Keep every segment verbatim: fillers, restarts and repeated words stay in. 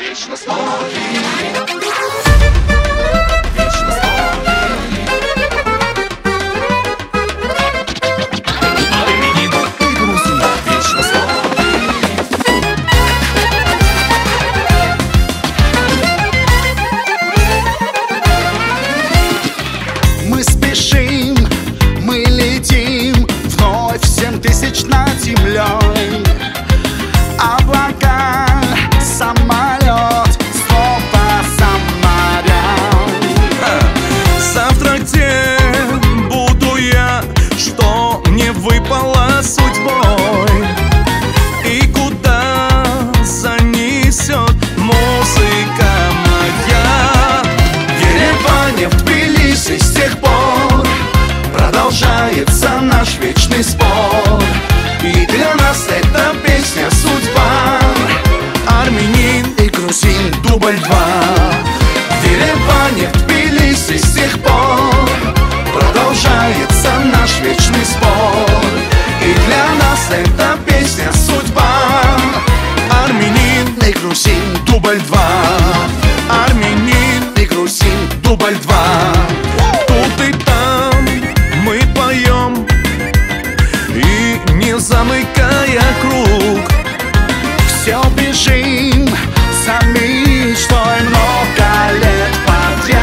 вечно с тобой. Мы спешим, мы летим вновь семь тысяч над землей. Облака, самолет, снова за морем. Завтра где буду я, что мне выпало судьбой, и куда занесет музыка моя. В Ереване, в Тбилиси с тех пор продолжается наш вечный спор. И для нас эта песня судьба. Армянин и грузин, дубль два. В Ереване, в Тбилиси с тех пор продолжается наш вечный спор. И для нас эта песня судьба. Армянин и грузин, дубль два. Армянин и грузин, дубль два. Тут и там мы поем, и не замыкая круг, все бежим за мечтой много лет подряд.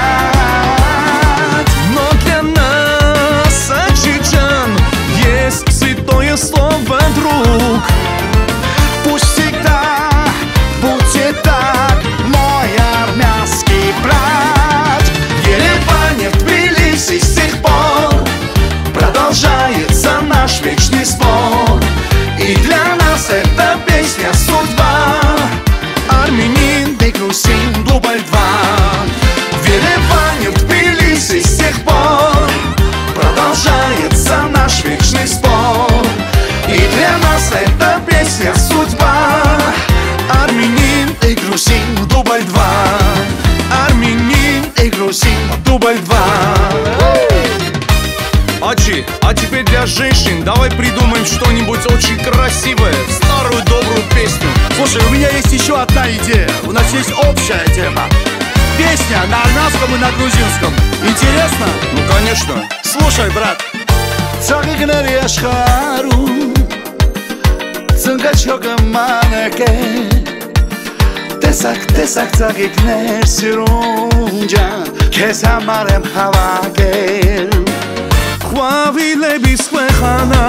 но для нас, аджиджан, есть святое слово «друг». Пусть всегда будет так, мой армянский брат. В Ереване, в Тбилиси с тех пор продолжается наш вечный спор. И для нас эта песня судьба. Армянин и грузин, дубль два. В Ереване, в Тбилиси с тех пор продолжается наш вечный спор. И для нас эта песня судьба. Армянин и грузин, дубль два. Армянин и грузин, дубль два. Аджи, а теперь для женщин давай придумаем что-нибудь очень красивое, старую добрую песню. Слушай, у меня есть еще одна идея. У нас есть общая тема. Песня на армянском и на грузинском. Интересно? Ну конечно. Слушай, брат. Ծաղիկների աշխարհում ծնկաչոկը մանակ է, տեսակ տեսակ ծաղիկներ սիրուն ջան, քեզ համար եմ հավաքել. Խավի լեբիս խանա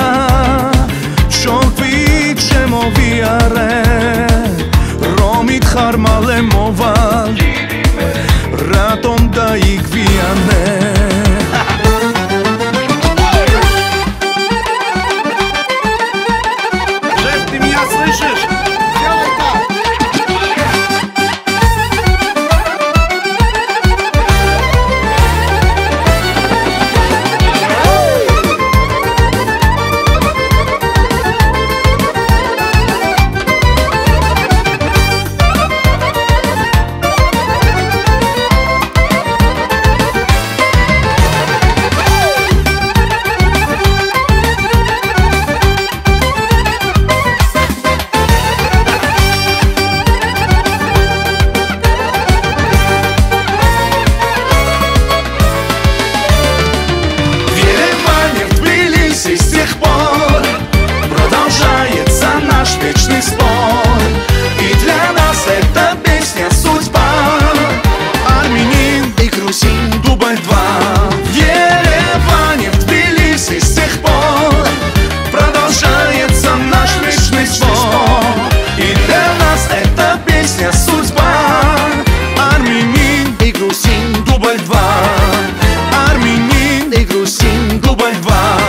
շոկվի չեմովի արե ռոմիտ խարմալ է մովալ ռատոմ դայիկ վիանե. Вечный спор. И для нас эта песня судьба. Армянин и грузин, дубль два. В Ереване, в Тбилиси с тех пор продолжается наш вечный спор. И для нас эта песня судьба. Армянин и грузин, дубль два. Армянин и грузин, дубль два.